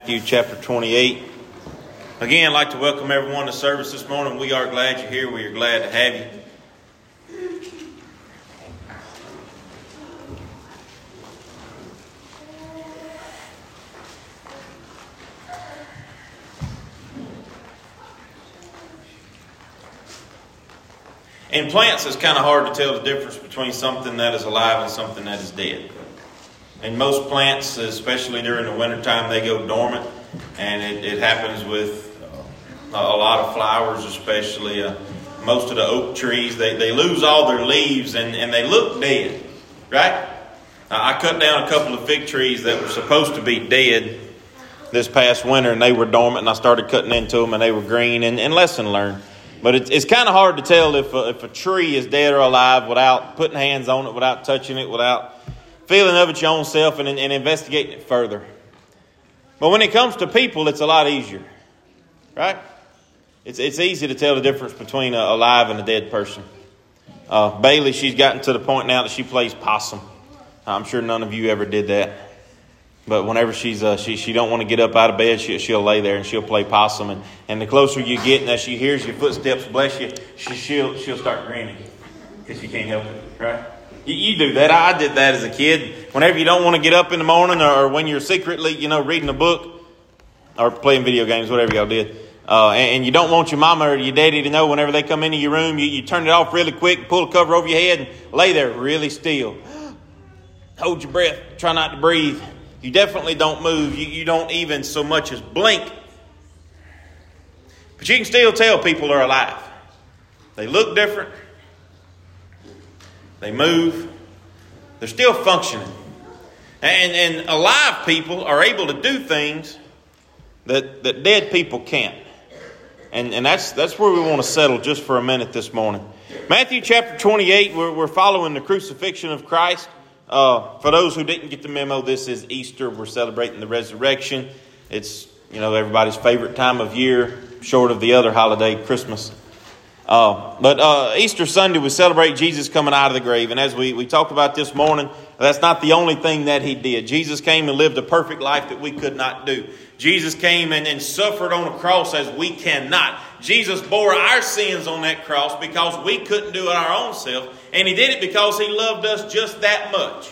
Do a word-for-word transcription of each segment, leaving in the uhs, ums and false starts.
Matthew chapter twenty-eight. Again, I'd like to welcome everyone to service this morning. We are glad you're here. We are glad to have you. In plants, it's kind of hard to tell the difference between something that is alive and something that is dead. In most plants, especially during the wintertime, they go dormant. And it, it happens with uh, a lot of flowers, especially uh, most of the oak trees. They, they lose all their leaves and, and they look dead, right? Uh, I cut down a couple of fig trees that were supposed to be dead this past winter, and they were dormant, and I started cutting into them, and they were green, and, and lesson learned. But it, it's kind of hard to tell if a, if a tree is dead or alive without putting hands on it, without touching it, without feeling of it your own self and, and investigating it further. But when it comes to people, it's a lot easier, right? It's it's easy to tell the difference between a alive and a dead person. Uh, Bailey, she's gotten to the point now that she plays possum. I'm sure none of you ever did that. But whenever she's uh, she she don't want to get up out of bed, she, she'll lay there and she'll play possum. And, and the closer you get, and as she hears your footsteps, bless you, she, she'll she'll start grinning because she can't help it, right? You, you do that. I did that as a kid. Whenever you don't want to get up in the morning, or, or when you're secretly, you know, reading a book or playing video games, whatever y'all did, uh, and, and you don't want your mama or your daddy to know whenever they come into your room, you, you turn it off really quick, pull a cover over your head, and lay there really still. Hold your breath. Try not to breathe. You definitely don't move. You, you don't even so much as blink. But you can still tell people are alive. They look different. They move. They're still functioning. And, and alive people are able to do things that, that dead people can't. And, and that's that's where we want to settle just for a minute this morning. Matthew chapter twenty-eight, we're, we're following the crucifixion of Christ. Uh, for those who didn't get the memo, this is Easter. We're celebrating the resurrection. It's, you know, everybody's favorite time of year, short of the other holiday, Christmas. Uh, but uh, Easter Sunday, we celebrate Jesus coming out of the grave. And as we, we talked about this morning, that's not the only thing that he did. Jesus came and lived a perfect life that we could not do. Jesus came and, and suffered on a cross as we cannot. Jesus bore our sins on that cross because we couldn't do it our own self. And he did it because he loved us just that much.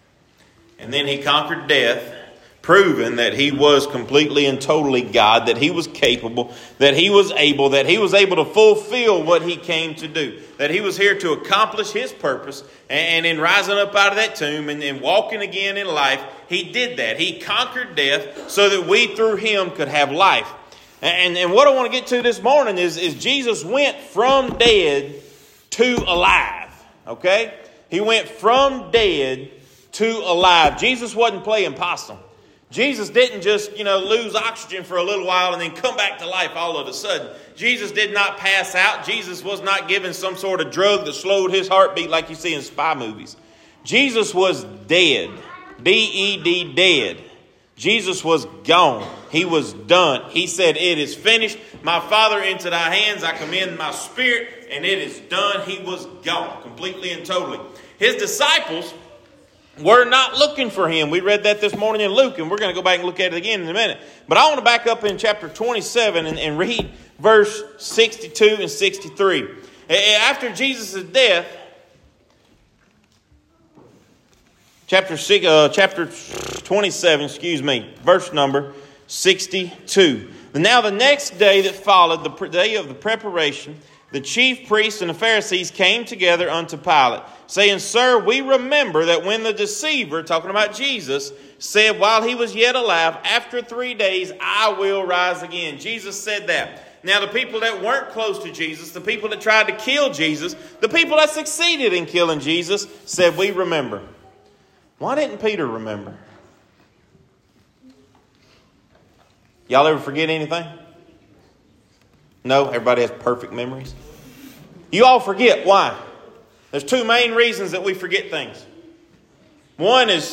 And then he conquered death, proving that he was completely and totally God, that he was capable, that he was able, that he was able to fulfill what he came to do, that he was here to accomplish his purpose. And in rising up out of that tomb and, and walking again in life, he did that. He conquered death so that we through him could have life. And, and what I want to get to this morning is, is Jesus went from dead to alive. Okay? He went from dead to alive. Jesus wasn't playing possum. Jesus didn't just, you know, lose oxygen for a little while and then come back to life all of a sudden. Jesus did not pass out. Jesus was not given some sort of drug that slowed his heartbeat like you see in spy movies. Jesus was dead. D E D, dead. Jesus was gone. He was done. He said, "It is finished. My Father, into thy hands I commend my spirit," and it is done. He was gone completely and totally. His disciples were not looking for him. We read that this morning in Luke, and we're going to go back and look at it again in a minute. But I want to back up in chapter twenty-seven and, and read verse sixty-two and sixty-three. After Jesus' death, chapter six, uh, chapter twenty-seven, excuse me, verse number sixty-two. Now the next day that followed, the day of the preparation, the chief priests and the Pharisees came together unto Pilate, saying, "Sir, we remember that when the deceiver," talking about Jesus, "said while he was yet alive, after three days I will rise again." Jesus said that. Now the people that weren't close to Jesus, the people that tried to kill Jesus, the people that succeeded in killing Jesus, said, "We remember." Why didn't Peter remember? Y'all ever forget anything? No? Everybody has perfect memories? You all forget. Why? There's two main reasons that we forget things. One is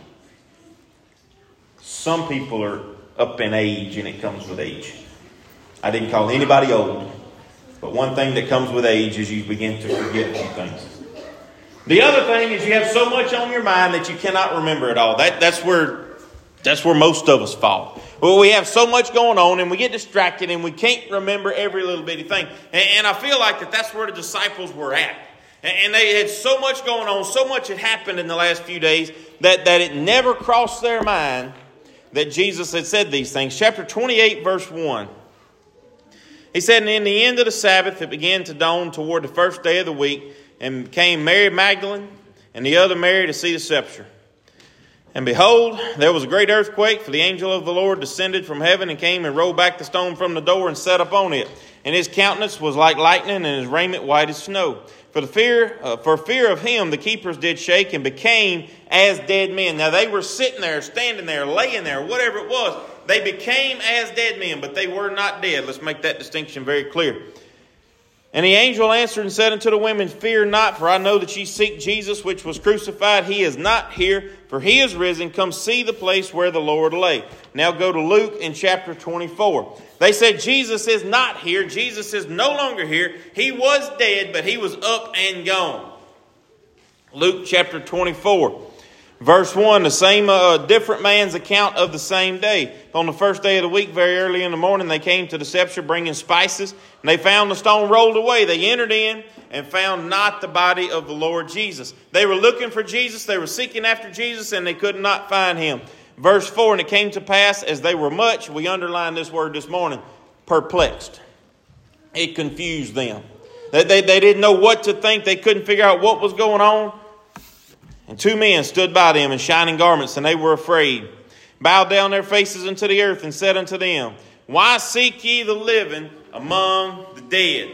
some people are up in age and it comes with age. I didn't call anybody old. But one thing that comes with age is you begin to forget some things. The other thing is you have so much on your mind that you cannot remember it all. That, that's where That's where most of us fall. Well, we have so much going on and we get distracted and we can't remember every little bitty thing. And, and I feel like that that's where the disciples were at. And, and they had so much going on, so much had happened in the last few days that, that it never crossed their mind that Jesus had said these things. Chapter twenty-eight, verse one. He said, and in the end of the Sabbath, it began to dawn toward the first day of the week, and came Mary Magdalene and the other Mary to see the sepulchre. And behold, there was a great earthquake, for the angel of the Lord descended from heaven and came and rolled back the stone from the door and sat upon it. And his countenance was like lightning, and his raiment white as snow. For the fear, uh, for fear of him, the keepers did shake and became as dead men. Now they were sitting there, standing there, laying there, whatever it was. They became as dead men, but they were not dead. Let's make that distinction very clear. And the angel answered and said unto the women, fear not, for I know that ye seek Jesus, which was crucified. He is not here, for he is risen. Come see the place where the Lord lay. Now go to Luke in chapter twenty-four. They said Jesus is not here. Jesus is no longer here. He was dead, but he was up and gone. Luke chapter twenty-four. Verse one, the same uh, different man's account of the same day. On the first day of the week, very early in the morning, they came to the sepulchre bringing spices, and they found the stone rolled away. They entered in and found not the body of the Lord Jesus. They were looking for Jesus. They were seeking after Jesus, and they could not find him. Verse four, and it came to pass as they were much, we underlined this word this morning, perplexed. It confused them. They, they, they didn't know what to think. They couldn't figure out what was going on. And two men stood by them in shining garments, and they were afraid, bowed down their faces unto the earth, and said unto them, why seek ye the living among the dead?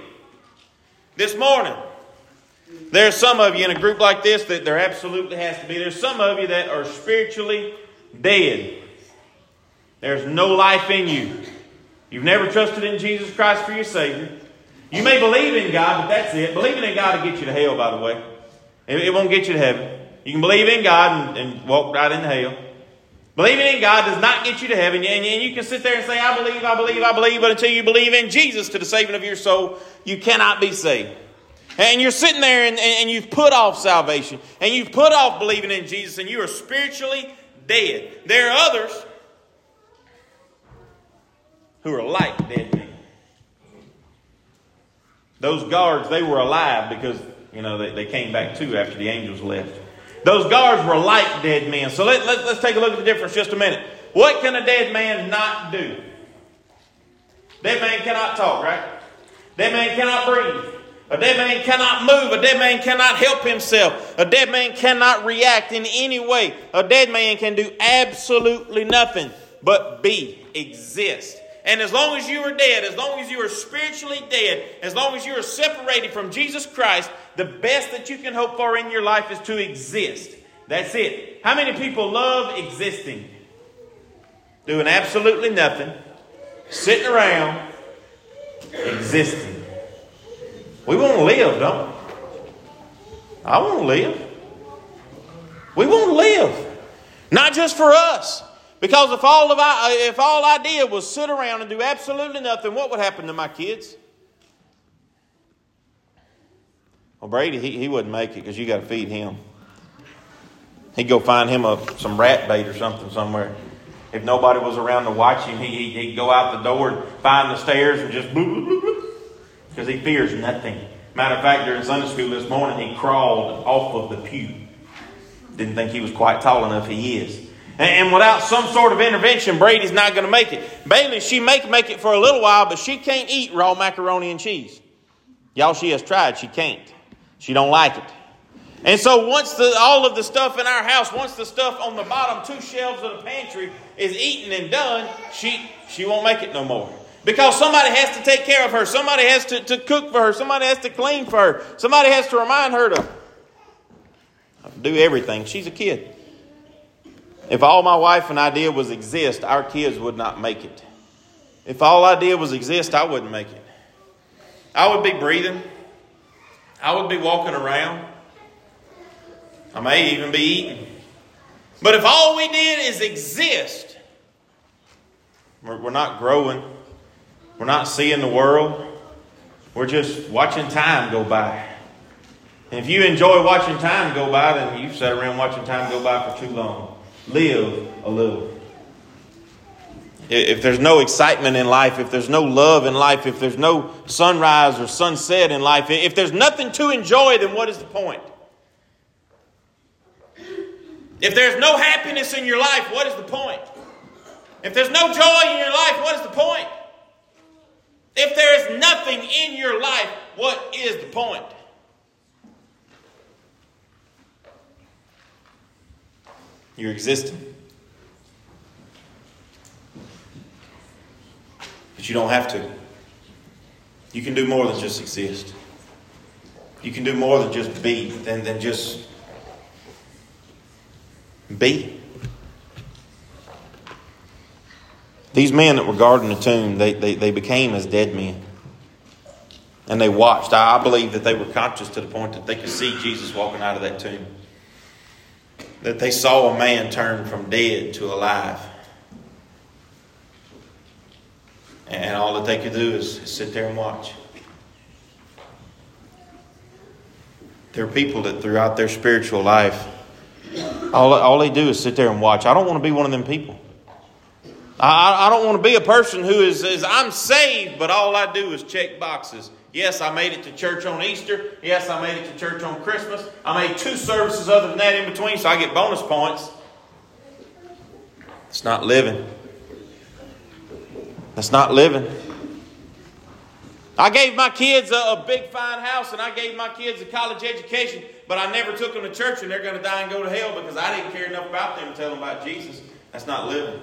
This morning, there are some of you in a group like this that there absolutely has to be. There's some of you that are spiritually dead. There's no life in you. You've never trusted in Jesus Christ for your Savior. You may believe in God, but that's it. Believing in God will get you to hell, by the way. It, it won't get you to heaven. You can believe in God and, and walk right into hell. Believing in God does not get you to heaven. And, and you can sit there and say, I believe, I believe, I believe. But until you believe in Jesus to the saving of your soul, you cannot be saved. And you're sitting there and, and, and you've put off salvation. And you've put off believing in Jesus. And you are spiritually dead. There are others who are like dead men. Those guards, they were alive because, you know, they, they came back too after the angels left. Those guards were like dead men. So let, let, let's take a look at the difference just a minute. What can a dead man not do? Dead man cannot talk, right? Dead man cannot breathe. A dead man cannot move. A dead man cannot help himself. A dead man cannot react in any way. A dead man can do absolutely nothing but be, exist. And as long as you are dead, as long as you are spiritually dead, as long as you are separated from Jesus Christ, the best that you can hope for in your life is to exist. That's it. How many people love existing? Doing absolutely nothing. Sitting around. Existing. We want to live, don't we? I want to live. We want to live. Not just for us. Because if all of I, if all I did was sit around and do absolutely nothing, what would happen to my kids? Well, Brady, he, he wouldn't make it because you got to feed him. He'd go find him a, some rat bait or something somewhere. If nobody was around to watch him, he, he'd go out the door and find the stairs and just bloop, bloop, bloop, bloop, because he fears nothing. Matter of fact, during Sunday school this morning, he crawled off of the pew. Didn't think he was quite tall enough. He is. And without some sort of intervention, Brady's not going to make it. Bailey, she may make it for a little while, but she can't eat raw macaroni and cheese. Y'all, she has tried. She can't. She don't like it. And so once the, all of the stuff in our house, once the stuff on the bottom two shelves of the pantry is eaten and done, she, she won't make it no more. Because somebody has to take care of her. Somebody has to, to cook for her. Somebody has to clean for her. Somebody has to remind her to do everything. She's a kid. If all my wife and I did was exist, our kids would not make it. If all I did was exist, I wouldn't make it. I would be breathing. I would be walking around. I may even be eating. But if all we did is exist, we're, we're not growing. We're not seeing the world. We're just watching time go by. And if you enjoy watching time go by, then you've sat around watching time go by for too long. Live a little. if there's no excitement in life, if there's no love in life, if there's no sunrise or sunset in life, if there's nothing to enjoy, then what is the point? If there's no happiness in your life, what is the point? If there's no joy in your life, what is the point? If there is nothing in your life, what is the point? You're existing. But you don't have to. You can do more than just exist. You can do more than just be, than, than just be. These men that were guarding the tomb, they, they, they became as dead men. And they watched. I, I believe that they were conscious to the point that they could see Jesus walking out of that tomb. That they saw a man turn from dead to alive. And all that they could do is, is sit there and watch. There are people that throughout their spiritual life, all, all they do is sit there and watch. I don't want to be one of them people. I, I don't want to be a person who is, is, I'm saved, but all I do is check boxes. Yes, I made it to church on Easter. Yes, I made it to church on Christmas. I made two services other than that in between, so I get bonus points. It's not living. That's not living. I gave my kids a, a big fine house and I gave my kids a college education, but I never took them to church and they're going to die and go to hell because I didn't care enough about them to tell them about Jesus. That's not living.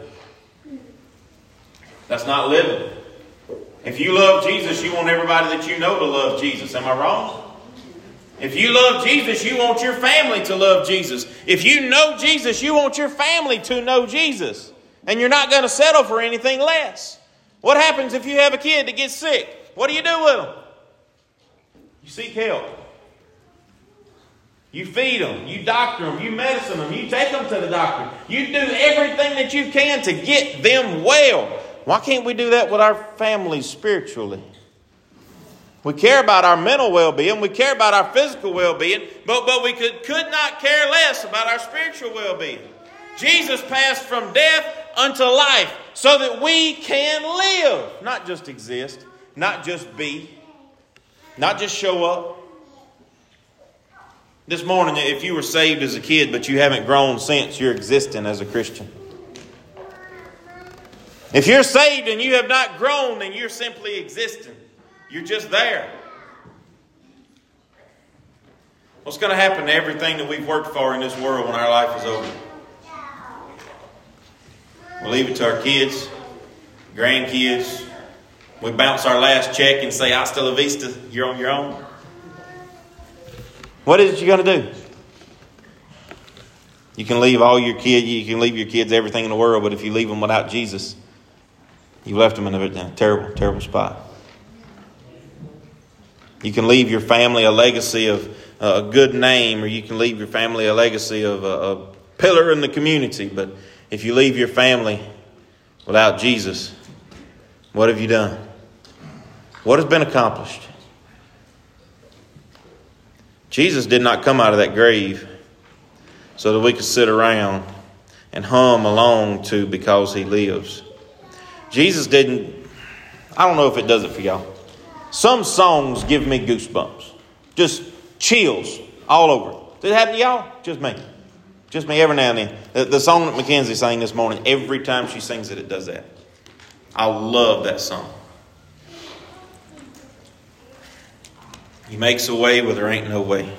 That's not living. If you love Jesus, you want everybody that you know to love Jesus. Am I wrong? If you love Jesus, you want your family to love Jesus. If you know Jesus, you want your family to know Jesus. And you're not going to settle for anything less. What happens if you have a kid that gets sick? What do you do with them? You seek help. You feed them. You doctor them. You medicine them. You take them to the doctor. You do everything that you can to get them well. Why can't we do that with our families spiritually? We care about our mental well-being. We care about our physical well-being. But, but we could, could not care less about our spiritual well-being. Jesus passed from death unto life so that we can live. Not just exist. Not just be. Not just show up. This morning, if you were saved as a kid but you haven't grown since, you're existing as a Christian. If you're saved and you have not grown, then you're simply existing. You're just there. What's going to happen to everything that we've worked for in this world when our life is over? We'll leave it to our kids, grandkids. We bounce our last check and say, hasta la vista, you're on your own. What is it you're going to do? You can leave all your kids, you can leave your kids everything in the world, but if you leave them without Jesus, you've left them in a terrible, terrible spot. You can leave your family a legacy of a good name, or you can leave your family a legacy of a, a pillar in the community. But if you leave your family without Jesus, what have you done? What has been accomplished? Jesus did not come out of that grave so that we could sit around and hum along to Because He Lives. Jesus didn't, I don't know if it does it for y'all. Some songs give me goosebumps. Just chills all over. Did it happen to y'all? Just me. Just me every now and then. The, the song that Mackenzie sang this morning, every time she sings it, it does that. I love that song. He makes a way where there ain't no way.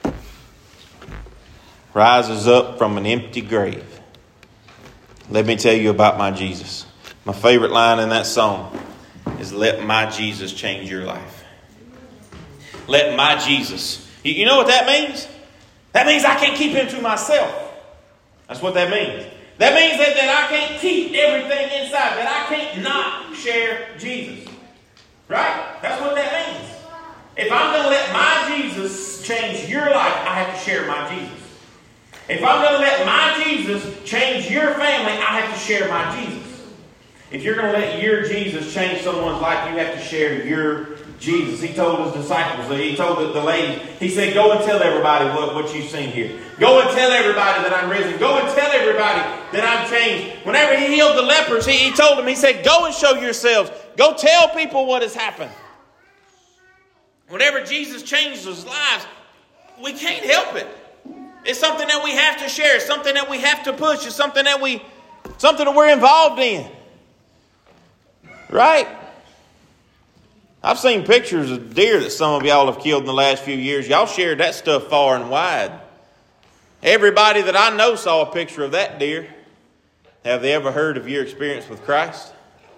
Rises up from an empty grave. Let me tell you about my Jesus. My favorite line in that song is, let my Jesus change your life. Let my Jesus. You, you know what that means? That means I can't keep him to myself. That's what that means. That means that, that I can't keep everything inside. That I can't not share Jesus. Right? That's what that means. If I'm going to let my Jesus change your life, I have to share my Jesus. If I'm going to let my Jesus change your family, I have to share my Jesus. If you're going to let your Jesus change someone's life, you have to share your Jesus, he told his disciples, he told the, the lady, he said, go and tell everybody what, what you've seen here. Go and tell everybody that I'm risen. Go and tell everybody that I'm changed. Whenever he healed the lepers, he, he told them, he said, go and show yourselves. Go tell people what has happened. Whenever Jesus changes lives, we can't help it. It's something that we have to share. It's something that we have to push. It's something that we, something that we're involved in. Right? I've seen pictures of deer that some of y'all have killed in the last few years. Y'all shared that stuff far and wide. Everybody that I know saw a picture of that deer. Have they ever heard of your experience with Christ?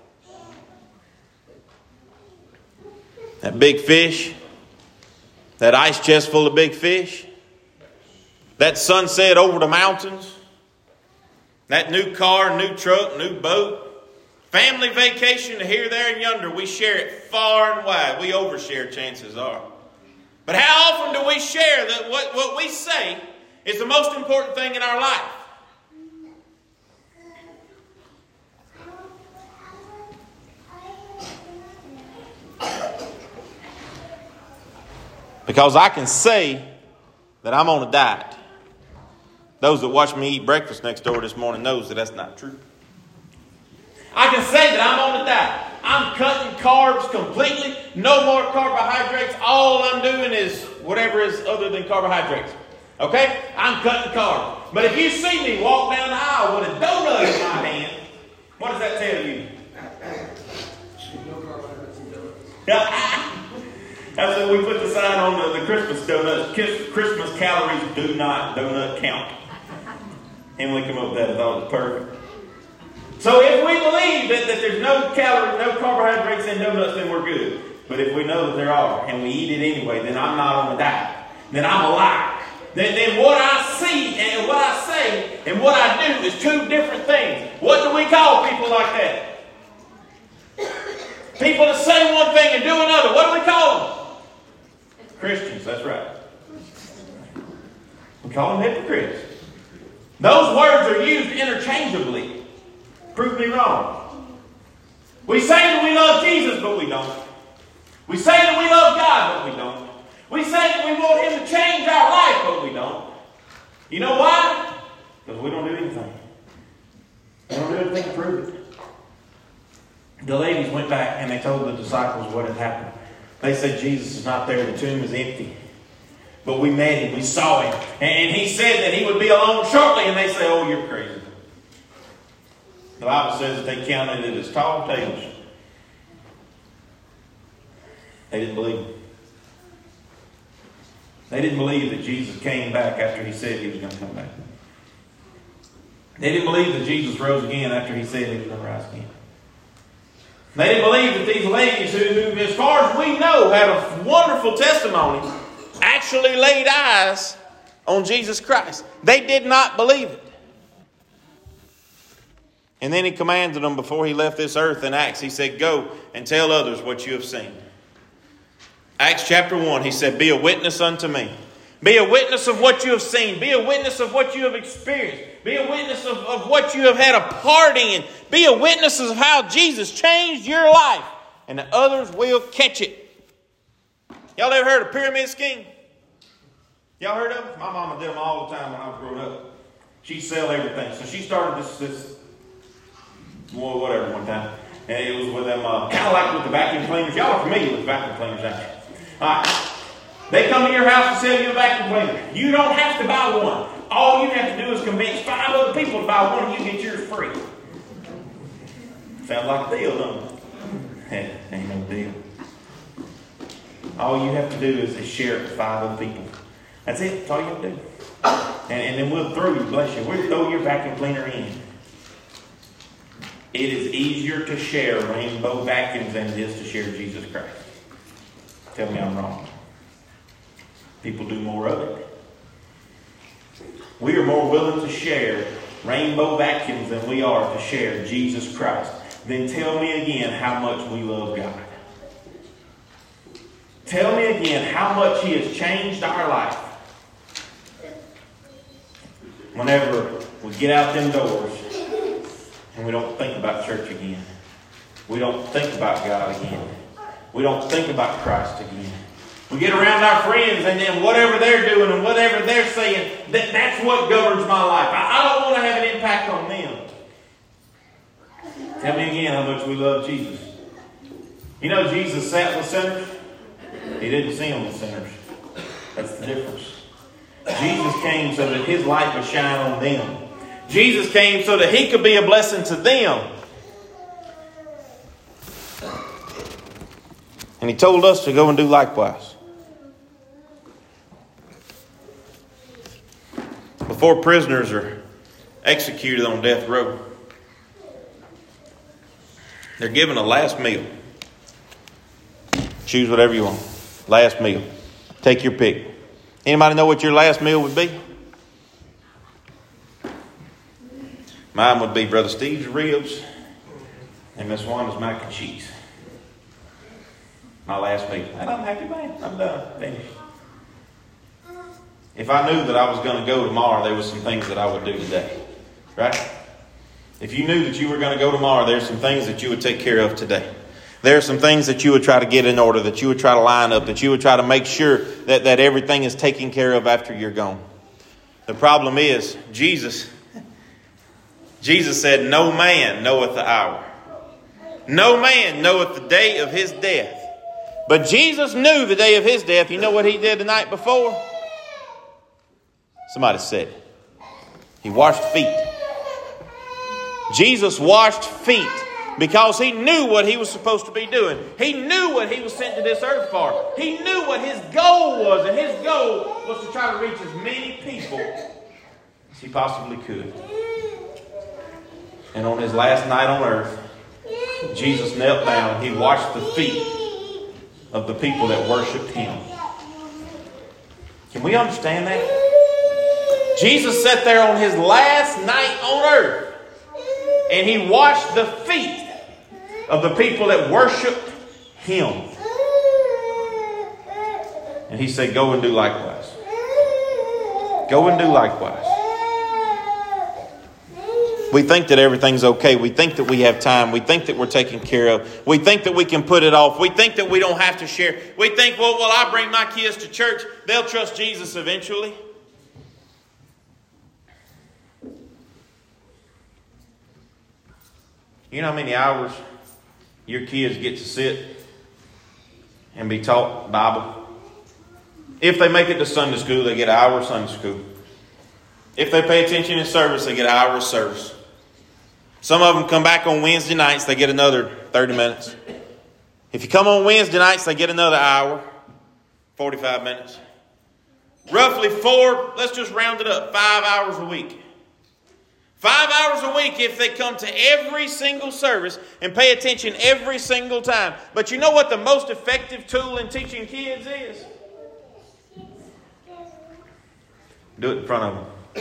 That big fish. That ice chest full of big fish. That sunset over the mountains. That new car, new truck, new boat. Family vacation here, there, and yonder. We share it far and wide. We overshare, chances are. But how often do we share that what, what we say is the most important thing in our life? Because I can say that I'm on a diet. Those that watched me eat breakfast next door this morning knows that that's not true. I can say that I'm on a diet. I'm cutting carbs completely. No more carbohydrates. All I'm doing is whatever is other than carbohydrates. Okay? I'm cutting carbs. But if you see me walk down the aisle with a donut in my hand, what does that tell you? That's when we put the sign on the, the Christmas donuts. Christmas calories do not donut count. And we come up with that. I thought it was perfect. So if we believe that, that there's no calories, no carbohydrates in donuts, then we're good. But if we know that there are, and we eat it anyway, then I'm not on a diet. Then I'm a liar. Then, then what I see and what I say and what I do is two different things. What do we call people like that? People that say one thing and do another. What do we call them? Christians, that's right. We call them hypocrites. Those words are used interchangeably. Prove me wrong. We say that we love Jesus, but we don't. We say that we love God, but we don't. We say that we want Him to change our life, but we don't. You know why? Because we don't do anything. We don't do anything to prove it. The ladies went back and they told the disciples what had happened. They said Jesus is not there. The tomb is empty. But we met Him. We saw Him. And He said that He would be alone shortly. And they say, oh, you're crazy. The Bible says that they counted it as tall tales. They didn't believe Him. They didn't believe that Jesus came back after He said He was going to come back. They didn't believe that Jesus rose again after He said He was going to rise again. They didn't believe that these ladies who, who, as far as we know, had a wonderful testimony, actually laid eyes on Jesus Christ. They did not believe it. And then He commanded them before He left this earth in Acts. He said, go and tell others what you have seen. Acts chapter one, He said, be a witness unto me. Be a witness of what you have seen. Be a witness of what you have experienced. Be a witness of, of what you have had a part in. Be a witness of how Jesus changed your life. And that others will catch it. Y'all ever heard of pyramid scheme? Y'all heard of them? My mama did them all the time when I was growing up. She'd sell everything. So she started this, this well, whatever, one time. And it was with them, uh, kind of like with the vacuum cleaners. Y'all are familiar with vacuum cleaners, aren't you? All right. They come to your house and sell you a vacuum cleaner. You don't have to buy one. All you have to do is convince five other people to buy one and you get yours free. Sounds like a deal, don't it? Ain't no deal. All you have to do is, is share it with five other people. That's it. That's all you have to do. And, and then we'll throw you, bless you, we'll throw your vacuum cleaner in. It is easier to share rainbow vacuums than it is to share Jesus Christ. Tell me I'm wrong. People do more of it. We are more willing to share rainbow vacuums than we are to share Jesus Christ. Then tell me again how much we love God. Tell me again how much He has changed our life. Whenever we get out them doors and we don't think about church again. We don't think about God again. We don't think about Christ again. We get around our friends and then whatever they're doing and whatever they're saying, that, that's what governs my life. I, I don't want to have an impact on them. Tell me again how much we love Jesus. You know Jesus sat with sinners? He didn't see them with sinners. That's the difference. Jesus came so that His light would shine on them. Jesus came so that He could be a blessing to them. And He told us to go and do likewise. Before prisoners are executed on death row, they're given a last meal. Choose whatever you want. Last meal. Take your pick. Anybody know what your last meal would be? Mine would be Brother Steve's ribs and Miss Wanda's mac and cheese. My last meal. And I'm happy, man. I'm done. Finished. If I knew that I was going to go tomorrow, there was some things that I would do today. Right? If you knew that you were going to go tomorrow, there's some things that you would take care of today. There are some things that you would try to get in order, that you would try to line up, that you would try to make sure that, that everything is taken care of after you're gone. The problem is, Jesus, Jesus said, no man knoweth the hour. No man knoweth the day of his death. But Jesus knew the day of His death. You know what He did the night before? Somebody said it. He washed feet. Jesus washed feet because He knew what He was supposed to be doing. He knew what He was sent to this earth for. He knew what His goal was. And His goal was to try to reach as many people as He possibly could. And on His last night on earth, Jesus knelt down and He washed the feet of the people that worshiped Him. Can we understand that? Jesus sat there on His last night on earth and He washed the feet of the people that worshiped Him. And He said, go and do likewise. Go and do likewise. We think that everything's okay. We think that we have time. We think that we're taken care of. We think that we can put it off. We think that we don't have to share. We think, well, well, I bring my kids to church. They'll trust Jesus eventually. You know how many hours your kids get to sit and be taught Bible? If they make it to Sunday school, they get an hour of Sunday school. If they pay attention in service, they get an hour of service. Some of them come back on Wednesday nights, they get another thirty minutes. If you come on Wednesday nights, they get another hour, forty-five minutes. Roughly four, let's just round it up, five hours a week. Five hours a week if they come to every single service and pay attention every single time. But you know what the most effective tool in teaching kids is? Do it in front of them.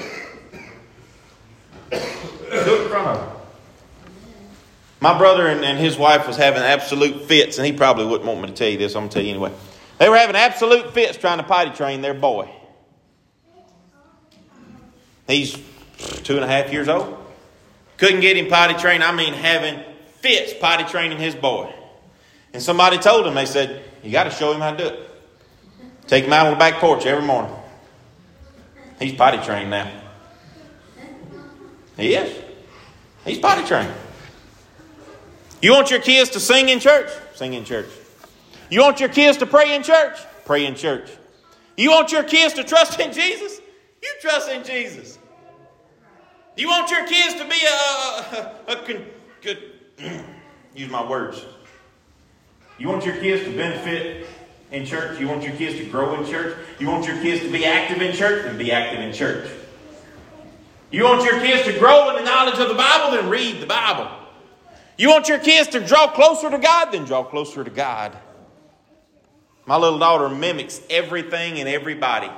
Do it in front of them. My brother and, and his wife was having absolute fits, and he probably wouldn't want me to tell you this. I'm going to tell you anyway. They were having absolute fits trying to potty train their boy. He's two and a half years old. Couldn't get him potty trained. I mean, having fits potty training his boy. And somebody told him, they said, you got to show him how to do it. Take him out on the back porch every morning. He's potty trained now. He is. He's potty trained. You want your kids to sing in church? Sing in church. You want your kids to pray in church? Pray in church. You want your kids to trust in Jesus? You trust in Jesus. You want your kids to be a, a, a, a good, use my words. You want your kids to benefit in church? You want your kids to grow in church? You want your kids to be active in church? Then be active in church. You want your kids to grow in the knowledge of the Bible? Then read the Bible. You want your kids to draw closer to God? Then draw closer to God. My little daughter mimics everything and everybody.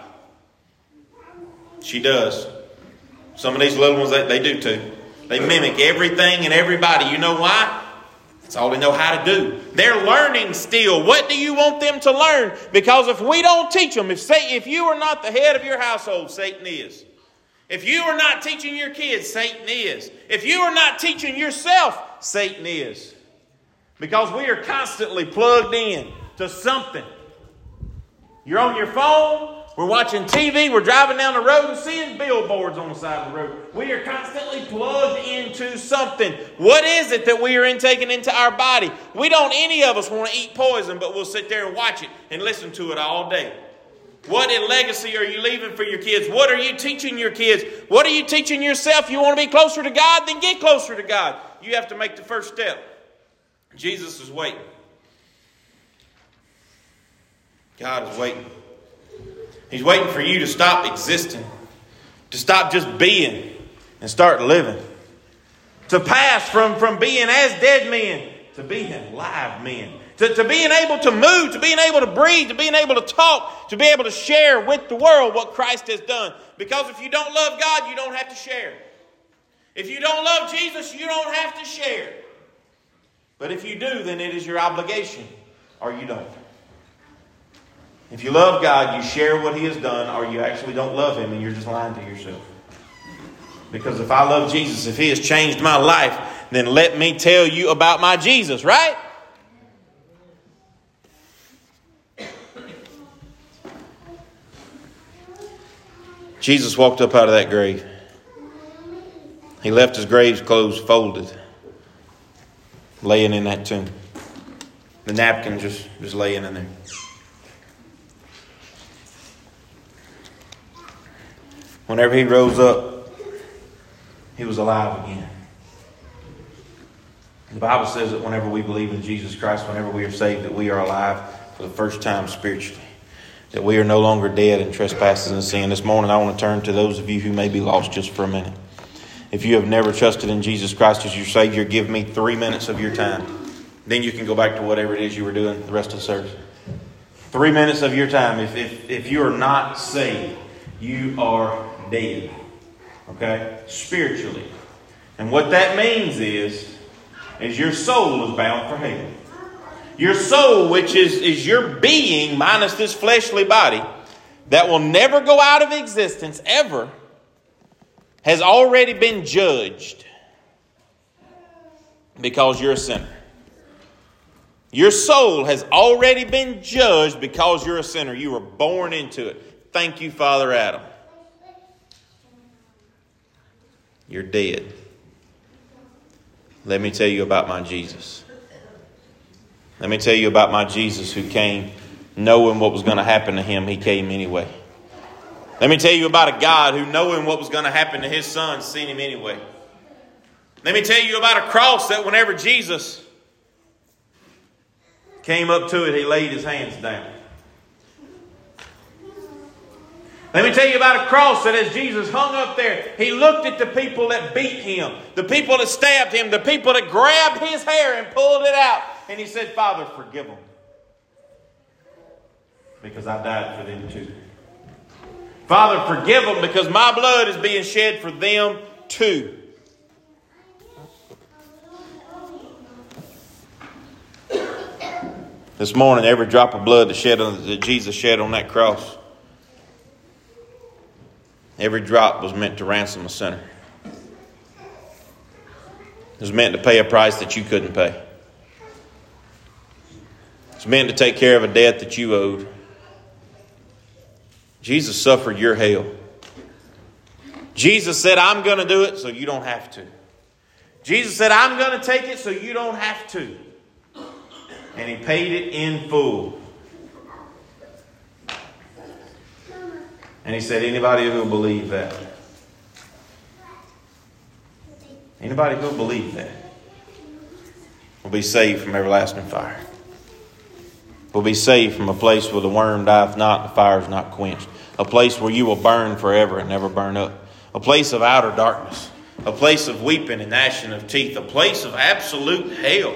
She does. Some of these little ones, they, they do too. They mimic everything and everybody. You know why? That's all they know how to do. They're learning still. What do you want them to learn? Because if we don't teach them, if, say, if you are not the head of your household, Satan is. If you are not teaching your kids, Satan is. If you are not teaching yourself, Satan is. Because we are constantly plugged in to something. You're on your phone. We're watching T V. We're driving down the road and seeing billboards on the side of the road. We are constantly plugged into something. What is it that we are intaking into our body? We don't, any of us, want to eat poison, but we'll sit there and watch it and listen to it all day. What legacy are you leaving for your kids? What are you teaching your kids? What are you teaching yourself? You want to be closer to God? Then get closer to God. You have to make the first step. Jesus is waiting. God is waiting. He's waiting for you to stop existing, to stop just being and start living, to pass from, from being as dead men to being live men, to, to being able to move, to being able to breathe, to being able to talk, to be able to share with the world what Christ has done. Because if you don't love God, you don't have to share. If you don't love Jesus, you don't have to share. But if you do, then it is your obligation, or you don't. If you love God, you share what He has done, or you actually don't love Him and you're just lying to yourself. Because if I love Jesus, if He has changed my life, then let me tell you about my Jesus, right? Jesus walked up out of that grave. He left His grave clothes folded, laying in that tomb. The napkin just, just laying in there. Whenever He rose up, He was alive again. The Bible says that whenever we believe in Jesus Christ, whenever we are saved, that we are alive for the first time spiritually. That we are no longer dead in trespasses and sin. This morning I want to turn to those of you who may be lost just for a minute. If you have never trusted in Jesus Christ as your Savior, give me three minutes of your time. Then you can go back to whatever it is you were doing the rest of the service. Three minutes of your time. If, if, if you are not saved, you are dead. Okay? Spiritually. And what that means is, is your soul is bound for hell. Your soul, which is, is your being minus this fleshly body, that will never go out of existence ever, has already been judged because you're a sinner. Your soul has already been judged because you're a sinner. You were born into it. Thank you, Father Adam. You're dead. Let me tell you about my Jesus. Let me tell you about my Jesus who came knowing what was going to happen to him. He came anyway. Let me tell you about a God who, knowing what was going to happen to his son, sent him anyway. Let me tell you about a cross that whenever Jesus came up to it, he laid his hands down. Let me tell you about a cross that as Jesus hung up there, he looked at the people that beat him, the people that stabbed him, the people that grabbed his hair and pulled it out. And he said, Father, forgive them. Because I died for them too. Father, forgive them because my blood is being shed for them too. This morning, every drop of blood that, shed on, that Jesus shed on that cross, every drop was meant to ransom a sinner. It was meant to pay a price that you couldn't pay. It was meant to take care of a debt that you owed. Jesus suffered your hell. Jesus said, I'm going to do it so you don't have to. Jesus said, I'm going to take it so you don't have to. And he paid it in full. And he said, anybody who will believe that. Anybody who will believe that will be saved from everlasting fire. Will be saved from a place where the worm dieth not, and the fire is not quenched. A place where you will burn forever and never burn up. A place of outer darkness. A place of weeping and gnashing of teeth. A place of absolute hell.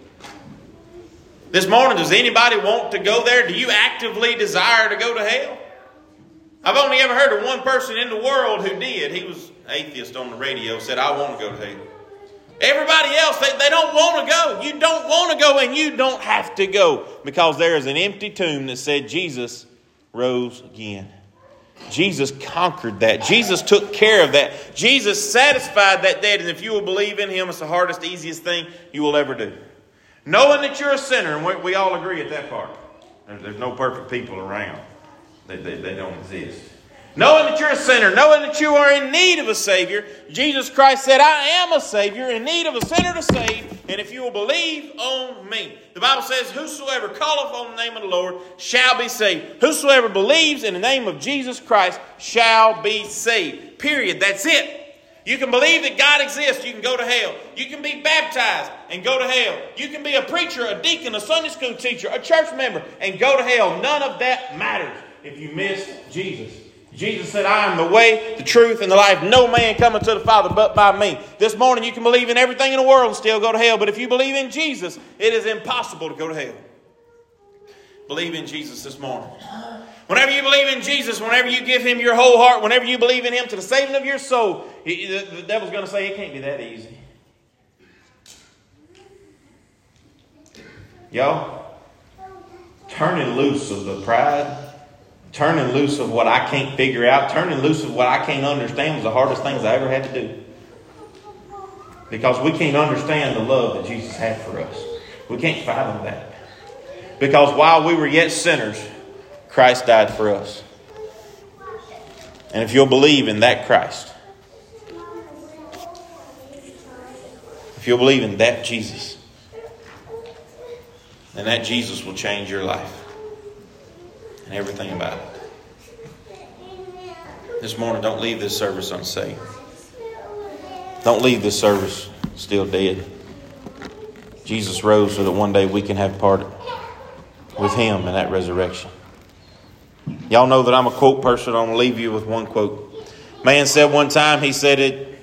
This morning, does anybody want to go there? Do you actively desire to go to hell? I've only ever heard of one person in the world who did. He was an atheist on the radio, said, I want to go to hell. Everybody else, they, they don't want to go. You don't want to go and you don't have to go. Because there is an empty tomb that said Jesus rose again. Jesus conquered that. Jesus took care of that. Jesus satisfied that debt. And if you will believe in him, it's the hardest, easiest thing you will ever do. Knowing that you're a sinner, and we, we all agree at that part. There's, there's no perfect people around. They, they, they don't exist. Knowing that you're a sinner, knowing that you are in need of a Savior, Jesus Christ said, I am a Savior in need of a sinner to save, and if you will believe on me. The Bible says, whosoever calleth on the name of the Lord shall be saved. Whosoever believes in the name of Jesus Christ shall be saved. Period. That's it. You can believe that God exists, you can go to hell. You can be baptized and go to hell. You can be a preacher, a deacon, a Sunday school teacher, a church member, and go to hell. None of that matters if you miss Jesus. Jesus said, I am the way, the truth, and the life. No man cometh to the Father but by me. This morning you can believe in everything in the world and still go to hell. But if you believe in Jesus, it is impossible to go to hell. Believe in Jesus this morning. Whenever you believe in Jesus, whenever you give Him your whole heart, whenever you believe in Him to the saving of your soul, he, the, the devil's going to say it can't be that easy. Y'all, turning loose of the pride, turning loose of what I can't figure out, turning loose of what I can't understand was the hardest things I ever had to do. Because we can't understand the love that Jesus had for us. We can't fathom that. Because while we were yet sinners, Christ died for us. And if you'll believe in that Christ, if you'll believe in that Jesus, then that Jesus will change your life and everything about it. This morning, don't leave this service unsaved. Don't leave this service still dead. Jesus rose so that one day we can have part with Him in that resurrection. Y'all know that I'm a quote person. I'm going to leave you with one quote. Man said one time, he said it,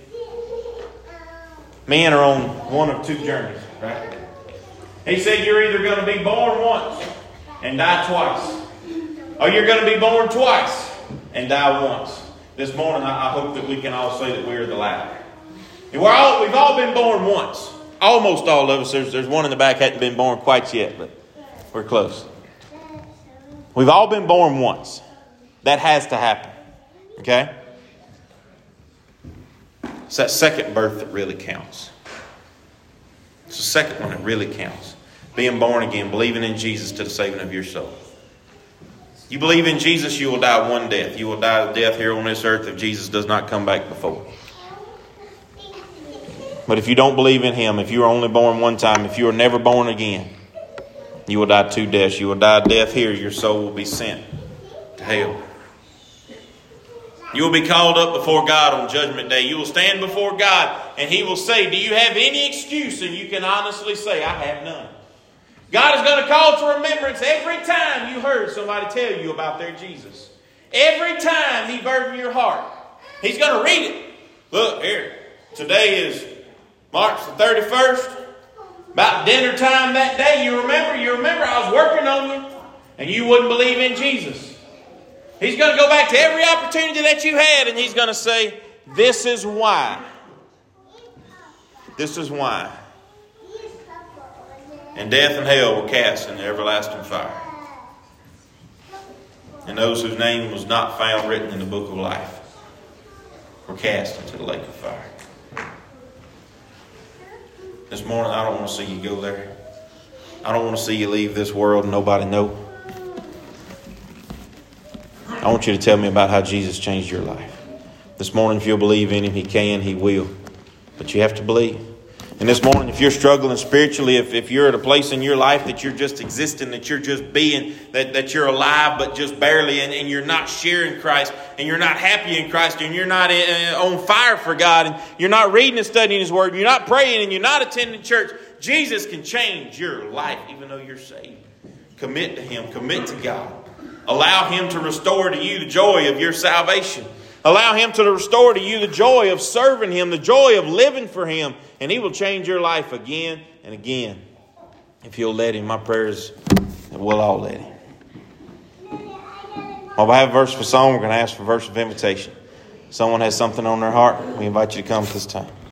men are on one of two journeys, right? He said you're either going to be born once and die twice, or you're going to be born twice and die once. This morning, I hope that we can all say that we're the latter. And we're all, we've all been born once. Almost all of us. There's, there's one in the back hadn't been born quite yet, but we're close. We've all been born once. That has to happen. Okay? It's that second birth that really counts. It's the second one that really counts. Being born again, believing in Jesus to the saving of your soul. You believe in Jesus, you will die one death. You will die a death here on this earth if Jesus does not come back before. But if you don't believe in Him, if you are only born one time, if you are never born again, you will die two deaths. You will die a death here. Your soul will be sent to hell. You will be called up before God on Judgment Day. You will stand before God and He will say, do you have any excuse? And you can honestly say, I have none. God is going to call to remembrance every time you heard somebody tell you about their Jesus. Every time He burdened your heart. He's going to read it. Look here. Today is March the thirty-first. About dinner time that day, you remember, you remember I was working on you and you wouldn't believe in Jesus. He's going to go back to every opportunity that you had and He's going to say, this is why. This is why. And death and hell were cast in the everlasting fire. And those whose name was not found written in the book of life were cast into the lake of fire. This morning, I don't want to see you go there. I don't want to see you leave this world and nobody know. I want you to tell me about how Jesus changed your life. This morning, if you'll believe in Him, He can, He will. But you have to believe. And this morning, if you're struggling spiritually, if, if you're at a place in your life that you're just existing, that you're just being, that, that you're alive but just barely, and, and you're not sharing Christ, and you're not happy in Christ, and you're not in, uh, on fire for God, and you're not reading and studying His Word, you're not praying, and you're not attending church, Jesus can change your life even though you're saved. Commit to Him. Commit to God. Allow Him to restore to you the joy of your salvation. Allow Him to restore to you the joy of serving Him, the joy of living for Him. And He will change your life again and again. If you'll let Him, my prayer is that we'll all let Him. While we have a verse for song, we're going to ask for a verse of invitation. If someone has something on their heart, we invite you to come at this time.